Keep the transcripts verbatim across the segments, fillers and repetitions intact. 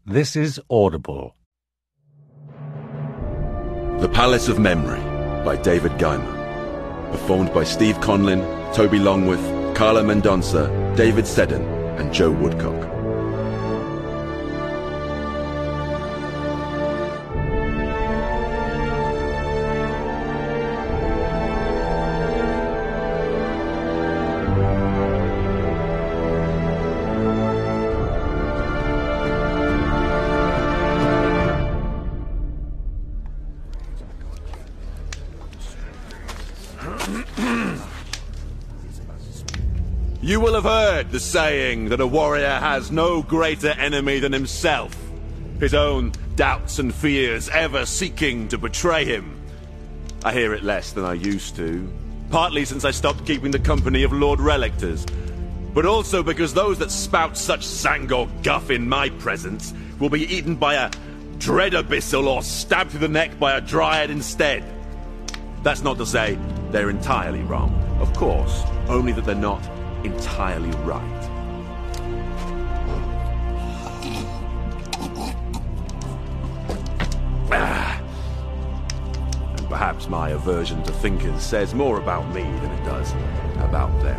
This is Audible. The Palace of Memory by David Gaiman. Performed by Steve Conlin, Toby Longworth, Carla Mendonça, David Seddon, and Joe Woodcock. You will have heard the saying that a warrior has no greater enemy than himself, his own doubts and fears ever seeking to betray him. I hear it less than I used to, partly since I stopped keeping the company of Lord Relictors, but also because those that spout such Zangor guff in my presence will be eaten by a dread abyssal or stabbed through the neck by a dryad instead. That's not to say they're entirely wrong, of course, only that they're not entirely right. Ah. And perhaps my aversion to thinkers says more about me than it does about them.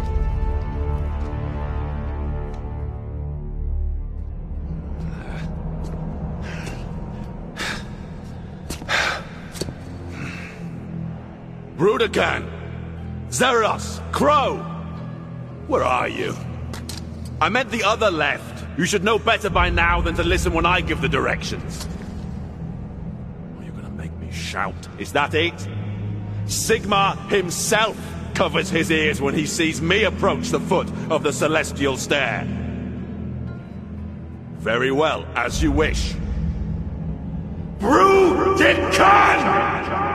Brudakan! Zeros! Crow! Where are you? I meant the other left. You should know better by now than to listen when I give the directions. Are you gonna make me shout? Is that it? Sigmar himself covers his ears when he sees me approach the foot of the Celestial Stair. Very well, as you wish. Brudakan!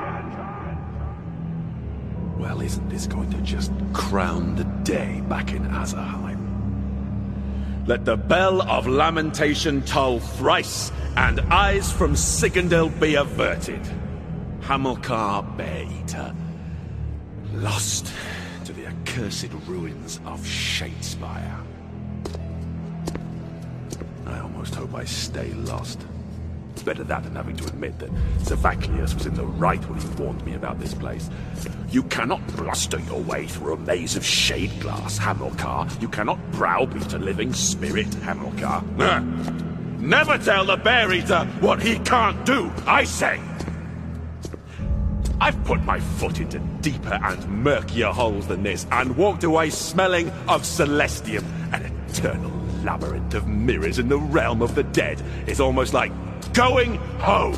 Well, isn't this going to just crown the day back in Azerheim? Let the bell of lamentation toll thrice, and eyes from Sigandel be averted. Hamilcar Bear-Eater, lost to the accursed ruins of Shadespire. I almost hope I stay lost. It's better that than having to admit that Zavaklius was in the right when he warned me about this place. You cannot bluster your way through a maze of shade glass, Hamilcar. You cannot browbeat a living spirit, Hamilcar. Uh, never tell the Bear-Eater what he can't do, I say! I've put my foot into deeper and murkier holes than this, and walked away smelling of Celestium. An eternal labyrinth of mirrors in the realm of the dead is almost like going home.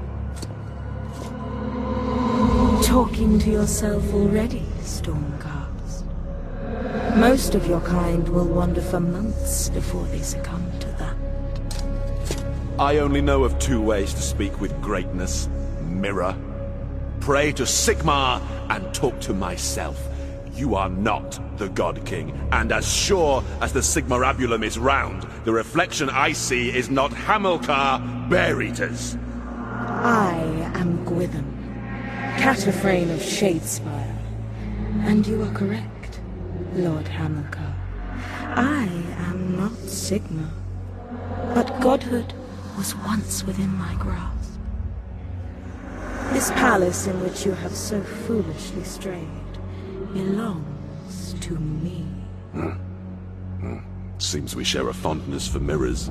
Talking to yourself already, Stormcast. Most of your kind will wander for months before they succumb to that. I only know of two ways to speak with greatness. Mirror. Pray to Sigmar and talk to myself. You are not the God King, and as sure as the Sigmarabulum is round, the reflection I see is not Hamilcar Bear-Eaters. I am Gwithem, Cataphrane of Shadespire. And you are correct, Lord Hamilcar. I am not Sigmar, but godhood was once within my grasp. This palace in which you have so foolishly strayed belongs to me. Hmm. Hmm. Seems we share a fondness for mirrors.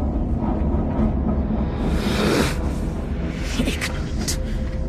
Ignorant.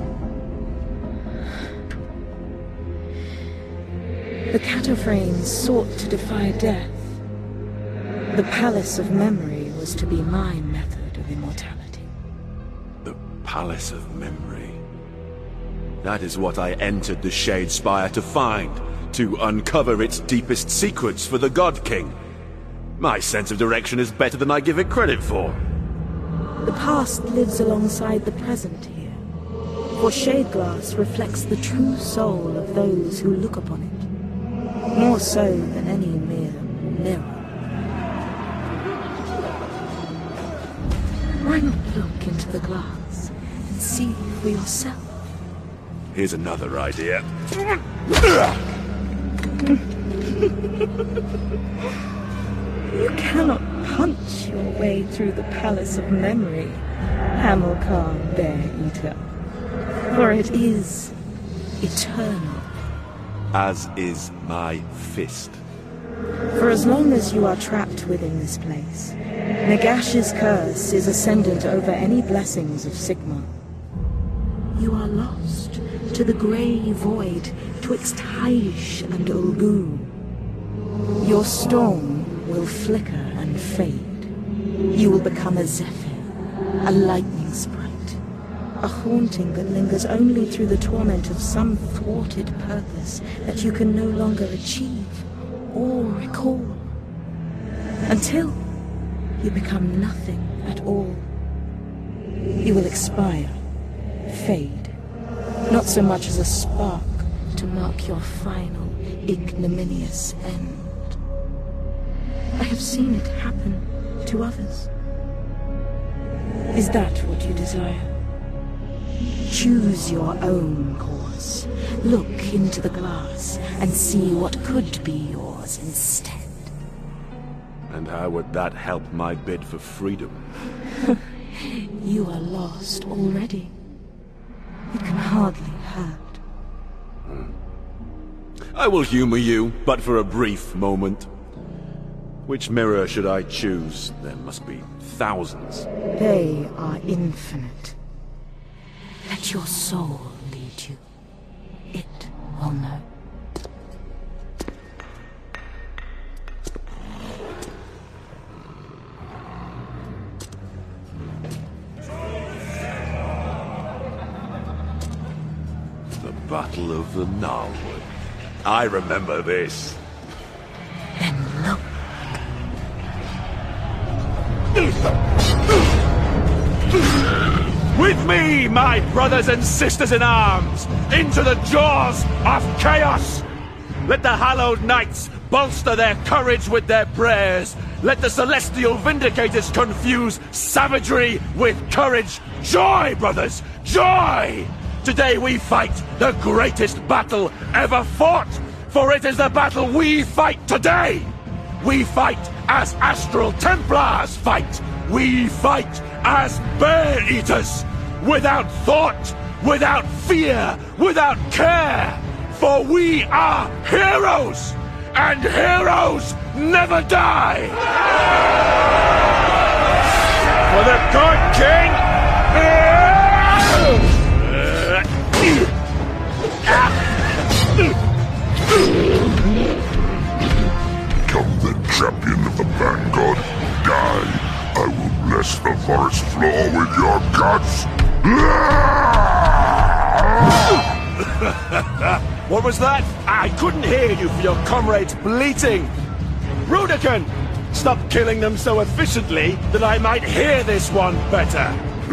The Cataphrane sought to defy death. The Palace of Memory was to be my method of immortality. The Palace of Memory. That is what I entered the Shadespire to find, to uncover its deepest secrets for the God King. My sense of direction is better than I give it credit for. The past lives alongside the present here, for Shadeglass reflects the true soul of those who look upon it, more so than any mere mirror. Why not look into the glass and see for yourself? Here's another idea. You cannot punch your way through the Palace of Memory, Hamilcar Bear-Eater. For it is eternal. As is my fist. For as long as you are trapped within this place, Nagash's curse is ascendant over any blessings of Sigmar. You are lost to the grey void twixt Hylish and Ulgu. Your storm will flicker and fade. You will become a zephyr, a lightning sprite, a haunting that lingers only through the torment of some thwarted purpose that you can no longer achieve or recall, until you become nothing at all. You will expire, fade, not so much as a spark to mark your final ignominious end. I have seen it happen to others. Is that what you desire? Choose your own course. Look into the glass and see what could be yours instead. And how would that help my bid for freedom? You are lost already. It can hardly hurt. Hmm. I will humor you, but for a brief moment. Which mirror should I choose? There must be thousands. They are infinite. Let your soul lead you. It will know. The Battle of the Gnarlwood. I remember this. Then look. With me, my brothers and sisters in arms, into the jaws of chaos! Let the hallowed knights bolster their courage with their prayers. Let the celestial vindicators confuse savagery with courage. Joy, brothers, joy! Today we fight the greatest battle ever fought, for it is the battle we fight today! We fight as Astral Templars fight! We fight as Bear-Eaters! Without thought, without fear, without care! For we are heroes! And heroes never die! For the God King! Come the champion of the Vanguard, die! I will bless the forest floor with your guts! What was that? I couldn't hear you for your comrades bleating! Rudikon! Stop killing them so efficiently that I might hear this one better!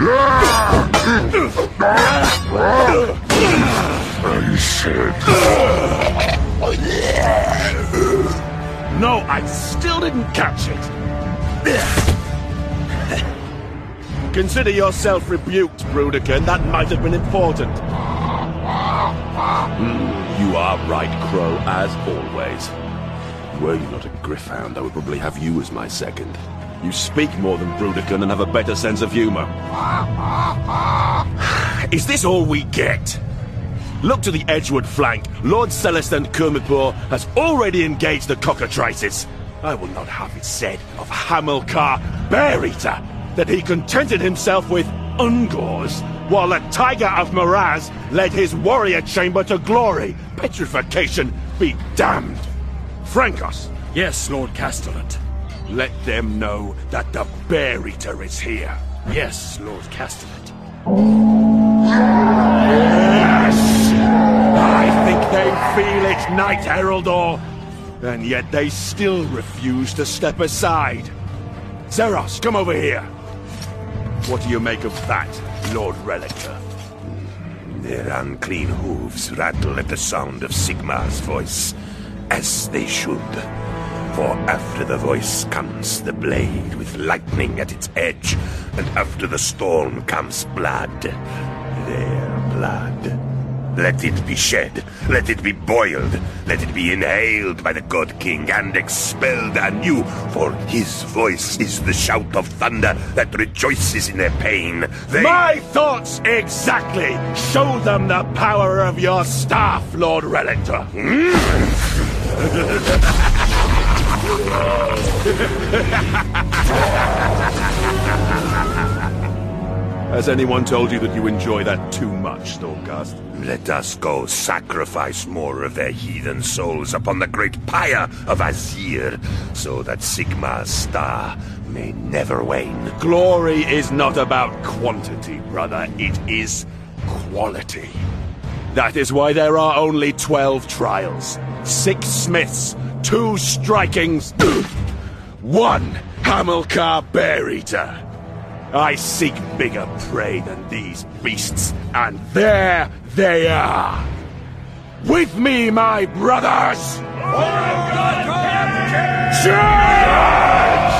I said... No, I still didn't catch it! Consider yourself rebuked, Rudikon. That might have been important. Mm, you are right, Crow, as always. Were you not a Gryph-hound, I would probably have you as my second. You speak more than Rudikon and have a better sense of humor. Is this all we get? Look to the Edgewood flank. Lord Celestin Kurmipur has already engaged the cockatrices. I will not have it said of Hamilcar Bear-Eater that he contented himself with Ungors, while the Tiger of Miraz led his warrior chamber to glory. Petrification be damned. Frankos. Yes, Lord Castellan. Let them know that the Bear-Eater is here. Yes, Lord Castellan. Yes! I think they feel it, Knight Heraldor. And yet they still refuse to step aside. Zeros, come over here. What do you make of that, Lord Relictor? Their unclean hooves rattle at the sound of Sigmar's voice, as they should. For after the voice comes the blade with lightning at its edge, and after the storm comes blood. Their blood. Let it be shed, let it be boiled, let it be inhaled by the God King and expelled anew, for his voice is the shout of thunder that rejoices in their pain. They... My thoughts exactly! Show them the power of your staff, Lord Relictor! Has anyone told you that you enjoy that too much, Stormcast? Let us go sacrifice more of their heathen souls upon the great pyre of Azyr, so that Sigmar's star may never wane. Glory is not about quantity, brother. It is quality. That is why there are only twelve trials, six smiths, two strikings, one Hamilcar Bear-Eater. I seek bigger prey than these beasts, and there they are! With me, my brothers! Charge!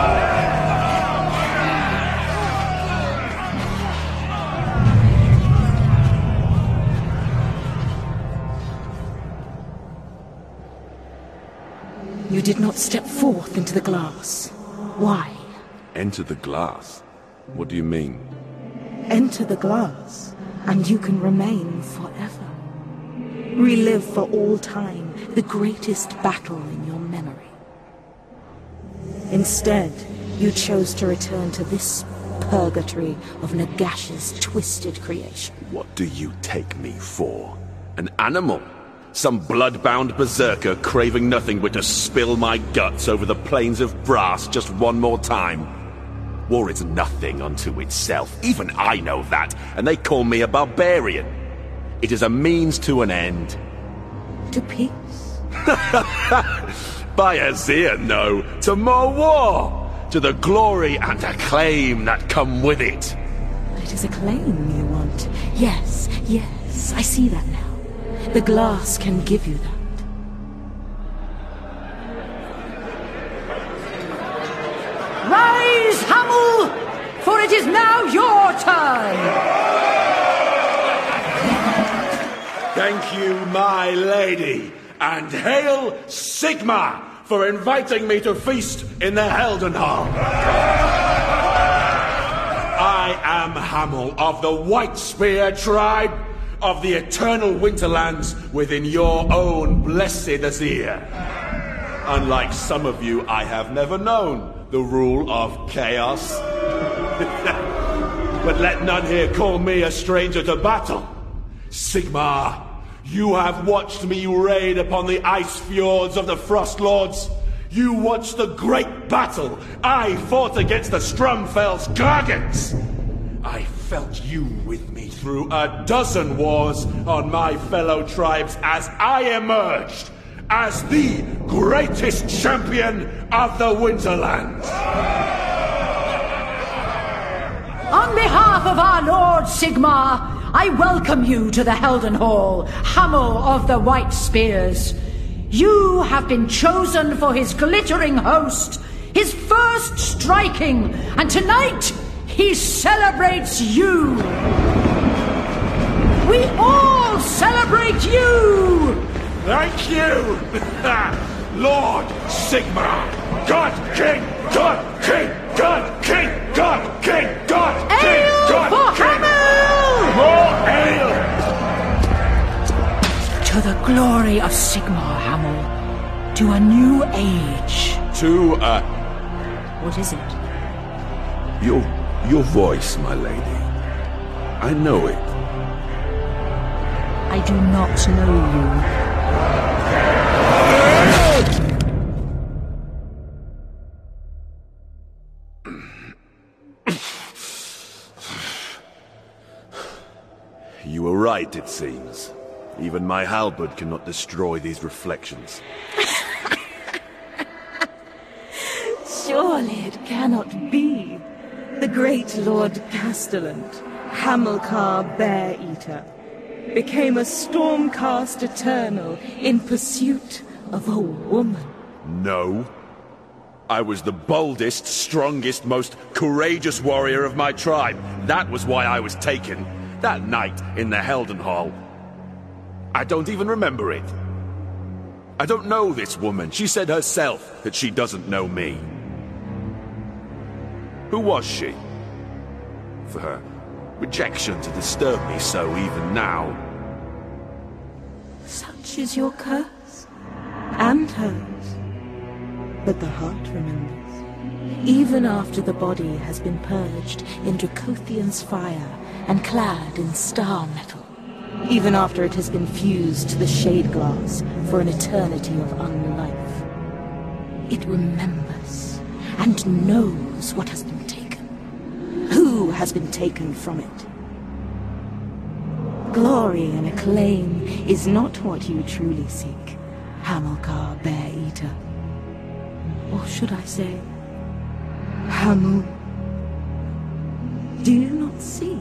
You did not step forth into the glass. Why? Enter the glass? What do you mean? Enter the glass, and you can remain forever. Relive for all time the greatest battle in your memory. Instead, you chose to return to this purgatory of Nagash's twisted creation. What do you take me for? An animal? Some blood-bound berserker craving nothing but to spill my guts over the plains of brass just one more time? War is nothing unto itself. Even I know that, and they call me a barbarian. It is a means to an end. To peace? By Azyr, no. To more war. To the glory and acclaim that come with it. It is acclaim you want. Yes, yes, I see that now. The glass can give you that. Rise, Hamel, for it is now your turn! Thank you, my lady, and hail Sigmar for inviting me to feast in the Helden Hall. I am Hamel of the White Spear tribe of the eternal Winterlands within your own blessed Azyr. Unlike some of you, I have never known the rule of chaos. But let none here call me a stranger to battle. Sigmar, you have watched me raid upon the ice fjords of the Frost Lords. You watched the great battle I fought against the Strumfell's Gargants. I felt you with me through a dozen wars on my fellow tribes as I emerged as the greatest champion of the Winterlands. On behalf of our Lord Sigmar, I welcome you to the Helden Hall, Hamel of the White Spears. You have been chosen for his glittering host, his first striking, and tonight he celebrates you. We all celebrate you! Thank you, Lord Sigmar, God King, God King, God King, God King, God King, Ale God for King. Hamel! More ale! To the glory of Sigmar, Hamel. To a new age. To, uh... What is it? Your, your voice, my lady. I know it. I do not know you. You were right, it seems. Even my halberd cannot destroy these reflections. Surely it cannot be. The great Lord Castellant, Hamilcar Bear-Eater, became a Stormcast Eternal in pursuit of a woman. No. I was the boldest, strongest, most courageous warrior of my tribe. That was why I was taken. That night in the Helden Hall. I don't even remember it. I don't know this woman. She said herself that she doesn't know me. Who was she? For her rejection to disturb me so even now. Such is your curse, and hers. But the heart remembers. Even after the body has been purged in Dracothian's fire and clad in star metal. Even after it has been fused to the shade glass for an eternity of unlife. It remembers and knows what has been taken. Who has been taken from it. Glory and acclaim is not what you truly seek, Hamilcar Bear-Eater. Or should I say, Hamul? Do you not see?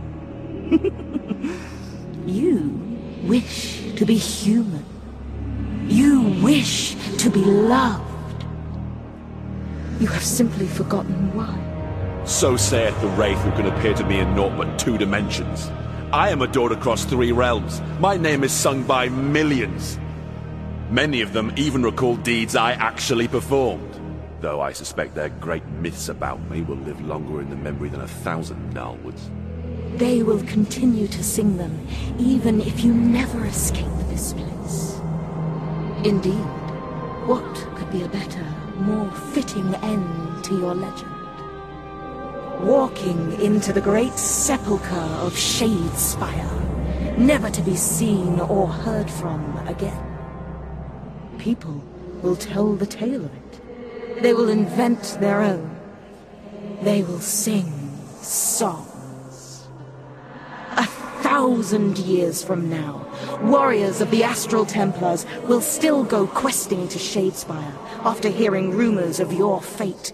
You wish to be human. You wish to be loved. You have simply forgotten why. So saith the wraith who can appear to me in naught but two dimensions. I am adored across three realms. My name is sung by millions. Many of them even recall deeds I actually performed. Though I suspect their great myths about me will live longer in the memory than a thousand Nalwoods. They will continue to sing them, even if you never escape this place. Indeed, what could be a better, more fitting end to your legend? Walking into the great sepulchre of Shadespire, never to be seen or heard from again. People will tell the tale of it. They will invent their own. They will sing songs. A thousand years from now, warriors of the Astral Templars will still go questing to Shadespire after hearing rumors of your fate.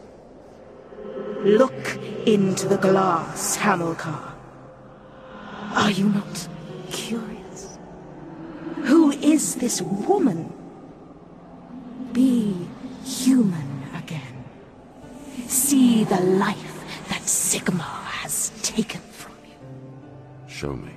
Look into the glass, Hamilcar. Are you not curious? Who is this woman? Be human again. See the life that Sigmar has taken from you. Show me.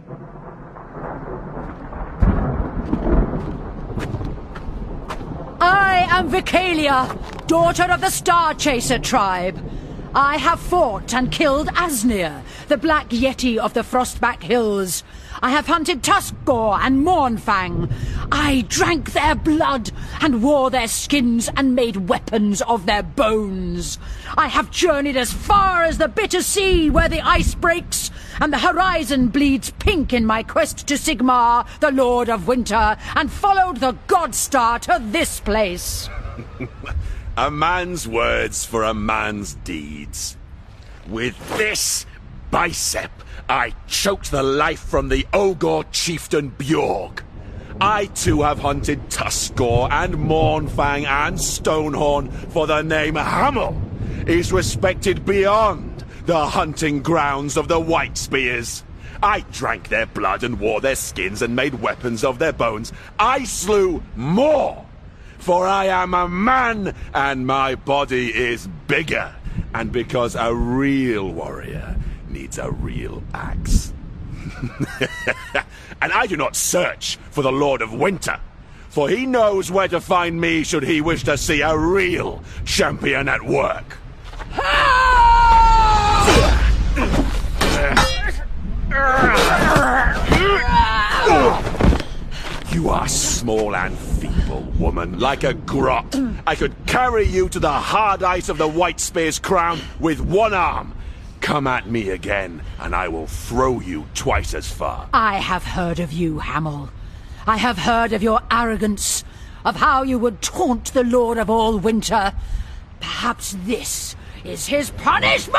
I am Vicalia, daughter of the Star Chaser tribe. I have fought and killed Asnir, the Black Yeti of the Frostback Hills. I have hunted Tuskgore and Mournfang. I drank their blood and wore their skins and made weapons of their bones. I have journeyed as far as the bitter sea where the ice breaks and the horizon bleeds pink in my quest to Sigmar, the Lord of Winter, and followed the God Star to this place. A man's words for a man's deeds. With this bicep, I choked the life from the Ogre chieftain Bjorg. I too have hunted Tuskgore and Mournfang and Stonehorn, for the name Hamel is respected beyond the hunting grounds of the White Spears. I drank their blood and wore their skins and made weapons of their bones. I slew more, for I am a man and my body is bigger, and because a real warrior needs a real axe. And I do not search for the Lord of Winter, for he knows where to find me should he wish to see a real champion at work. You are small and feeble, woman, like a grot. I could carry you to the hard ice of the White Spear's crown with one arm. Come at me again, and I will throw you twice as far. I have heard of you, Hamel. I have heard of your arrogance, of how you would taunt the Lord of all Winter. Perhaps this is his punishment!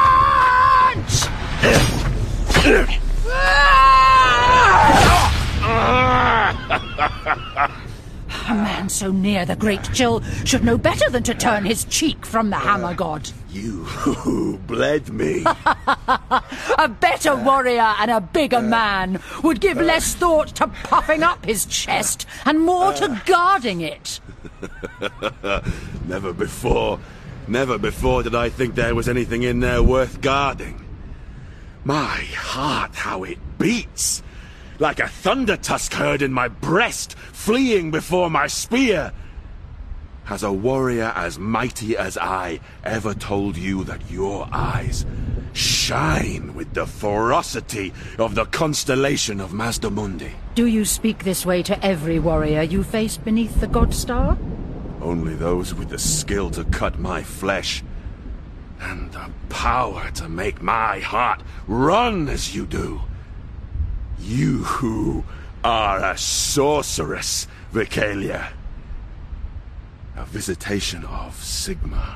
A man so near the Great Chill should know better than to turn his cheek from the Hammer God. You bled me. A better warrior and a bigger man would give less thought to puffing up his chest and more to guarding it. Never before, never before did I think there was anything in there worth guarding. My heart, how it beats! like a thunder tusk heard in my breast, fleeing before my spear. Has a warrior as mighty as I ever told you that your eyes shine with the ferocity of the constellation of Mazdamundi? Do you speak this way to every warrior you face beneath the God Star? Only those with the skill to cut my flesh, and the power to make my heart run as you do. You who are a sorceress, Vikalia. A visitation of Sigmar.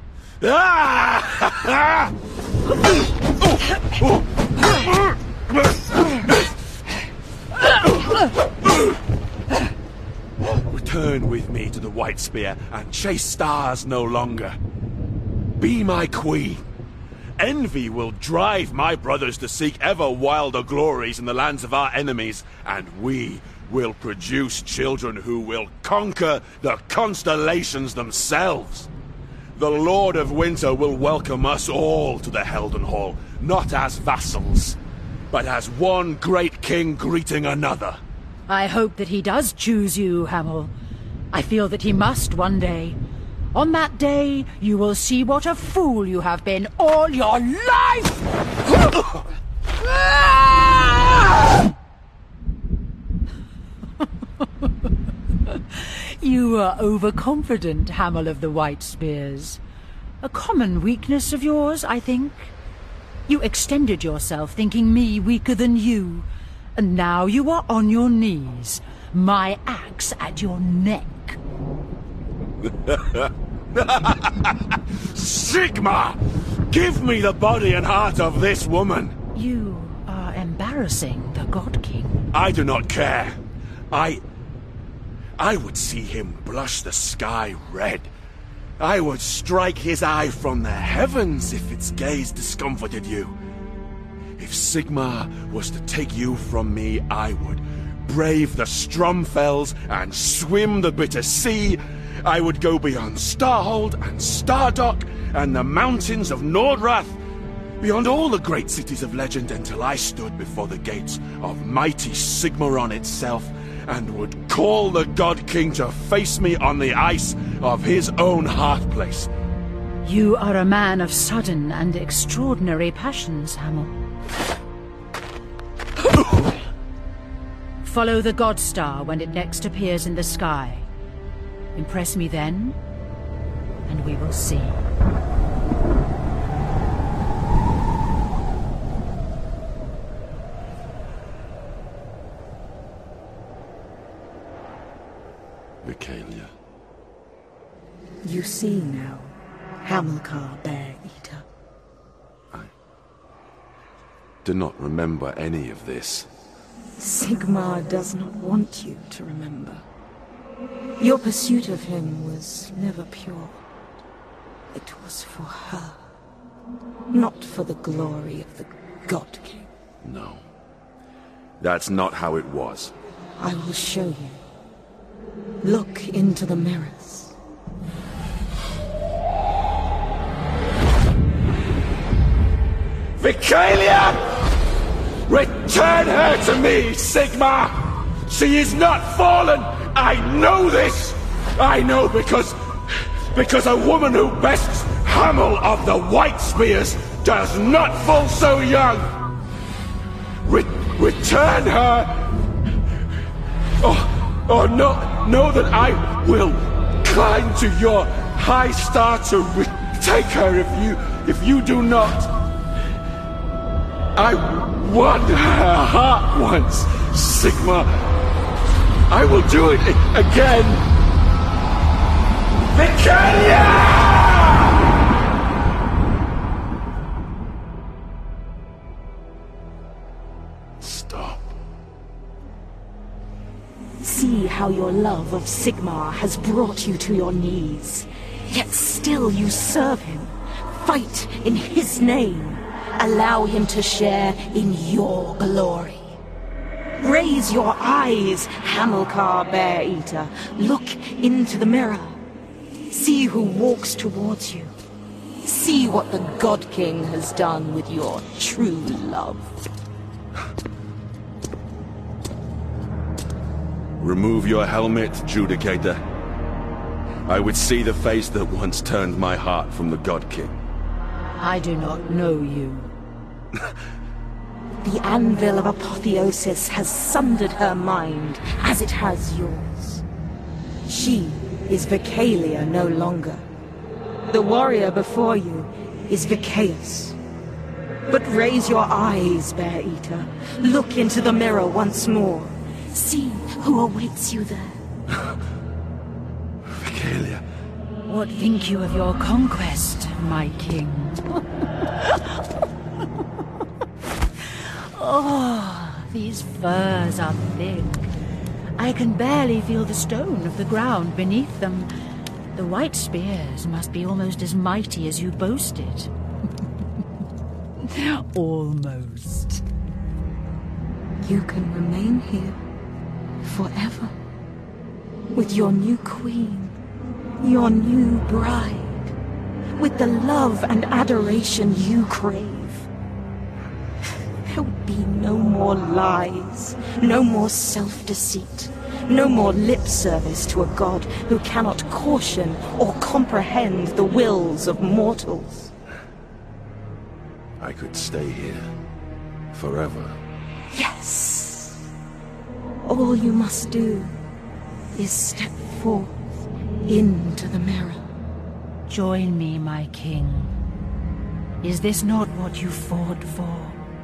Ah! Return with me to the White Spear and chase stars no longer. Be my queen. Envy will drive my brothers to seek ever wilder glories in the lands of our enemies, and we will produce children who will conquer the constellations themselves. The Lord of Winter will welcome us all to the Helden Hall, not as vassals, but as one great king greeting another. I hope that he does choose you, Hamel. I feel that he must one day. On that day, you will see what a fool you have been all your life! You are overconfident, Hamel of the White Spears. A common weakness of yours, I think. You extended yourself thinking me weaker than you, and now you are on your knees, my axe at your neck. Sigmar! Give me the body and heart of this woman! You are embarrassing the God King. I do not care. I... I would see him blush the sky red. I would strike his eye from the heavens if its gaze discomforted you. If Sigmar was to take you from me, I would brave the Stromfells and swim the bitter sea. I would go beyond Starhold and Stardock and the mountains of Nordrath, beyond all the great cities of legend, until I stood before the gates of mighty Sigmaron itself and would call the God King to face me on the ice of his own hearthplace. You are a man of sudden and extraordinary passions, Hamel. Follow the God Star when it next appears in the sky. Impress me then, and we will see. Vikalia. You see now, Hamilcar Bear-Eater. I do not remember any of this. Sigmar does not want you to remember. Your pursuit of him was never pure. It was for her, not for the glory of the God King. No. That's not how it was. I will show you. Look into the mirrors. Vikalia! Return her to me, Sigmar! She is not fallen! I know this! I know because... because a woman who bests Hamel of the White Spears does not fall so young! Re return her! Oh, oh no, know that I will climb to your high star to retake her if you... if you do not. I won her heart once, Sigmar. I will do it again. Vikalia! Stop. See how your love of Sigmar has brought you to your knees. Yet still you serve him. Fight in his name. Allow him to share in your glory. Raise your eyes, Hamilcar Bear-Eater. Look into the mirror. See who walks towards you. See what the God King has done with your true love. Remove your helmet, Judicator. I would see the face that once turned my heart from the God King. I do not know you. The anvil of apotheosis has sundered her mind, as it has yours. She is Vicalia no longer. The warrior before you is Vicaeus. But raise your eyes, Bear Eater. Look into the mirror once more. See who awaits you there. Vicalia. What think you of your conquest, my king? Oh, these furs are thick. I can barely feel the stone of the ground beneath them. The white spears must be almost as mighty as you boasted. Almost. You can remain here forever with your new queen, your new bride, with the love and adoration you crave. There would be no more lies, no more self-deceit, no more lip service to a god who cannot caution or comprehend the wills of mortals. I could stay here forever. Yes. All you must do is step forth into the mirror. Join me, my king. Is this not what you fought for?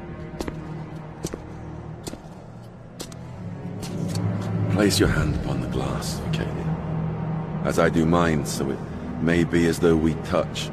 Place your hand upon the glass, Vicalia, as I do mine, so it may be as though we touch.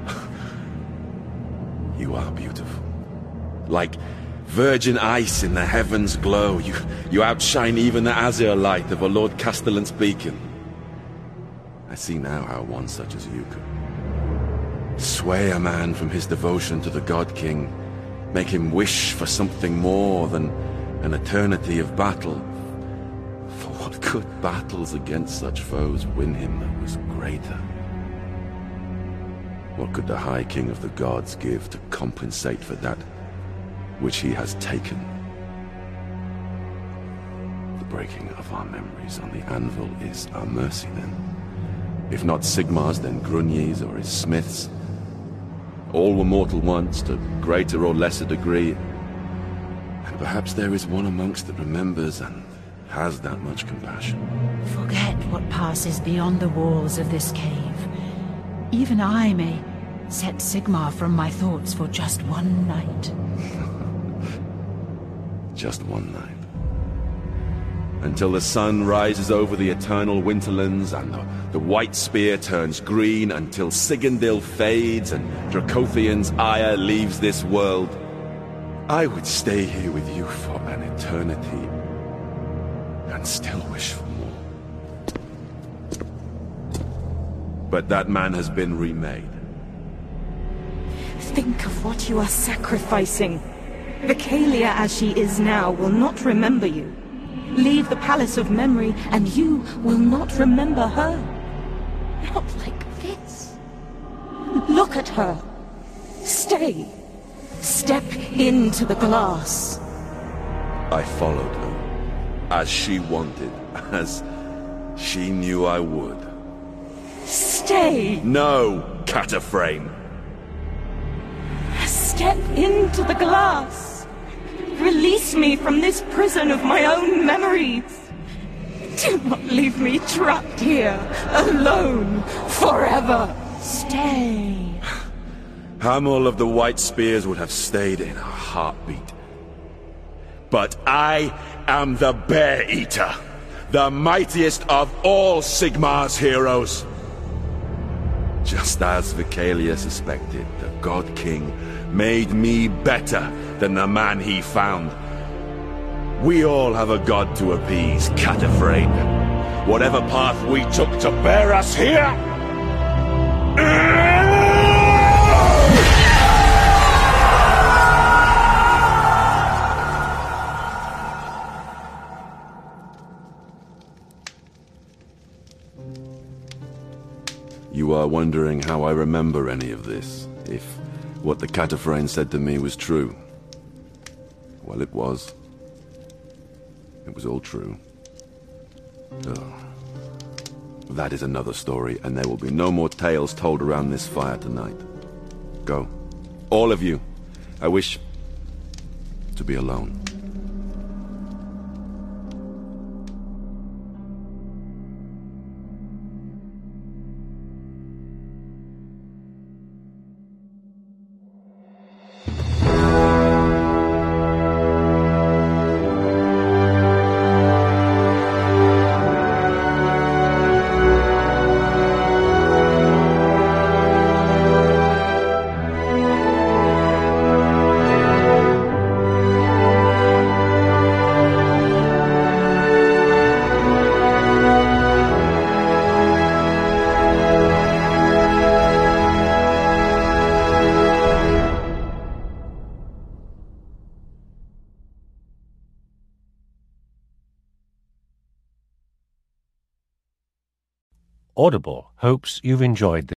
You are beautiful. Like virgin ice in the heavens glow, you, you outshine even the azure light of our Lord Castellan's beacon. I see now how one such as you could sway a man from his devotion to the God King, make him wish for something more than an eternity of battle. For what could battles against such foes win him that was greater? What could the High King of the Gods give to compensate for that which he has taken? The breaking of our memories on the anvil is our mercy, then. If not Sigmar's, then Grunye's or his smith's. All were mortal once, to greater or lesser degree. And perhaps there is one amongst that remembers and has that much compassion. Forget what passes beyond the walls of this cave. Even I may set Sigmar from my thoughts for just one night. Just one night. Until the sun rises over the eternal winterlands and the, the white spear turns green, until Sigandil fades and Dracothian's ire leaves this world. I would stay here with you for an eternity and still wish for more. But that man has been remade. Think of what you are sacrificing. Vicalia as she is now will not remember you. Leave the Palace of Memory and you will not remember her. Not like this. Look at her. Stay. Step into the glass. I followed her, as she wanted, as she knew I would. Stay! No, Cataphrane! Step into the glass! Release me from this prison of my own memories! Do not leave me trapped here, alone, forever! Stay! Hamel of the White Spears would have stayed in a heartbeat. But I am the Bear Eater, the mightiest of all Sigmar's heroes. Just as Vicalia suspected, the God King made me better than the man he found. We all have a god to appease, Cataphrane. Whatever path we took to bear us here... You are wondering how I remember any of this, if what the Cataphrane said to me was true. Well, it was. It was all true. Oh. That is another story, and there will be no more tales told around this fire tonight. Go. All of you. I wish to be alone. Audible hopes you've enjoyed this.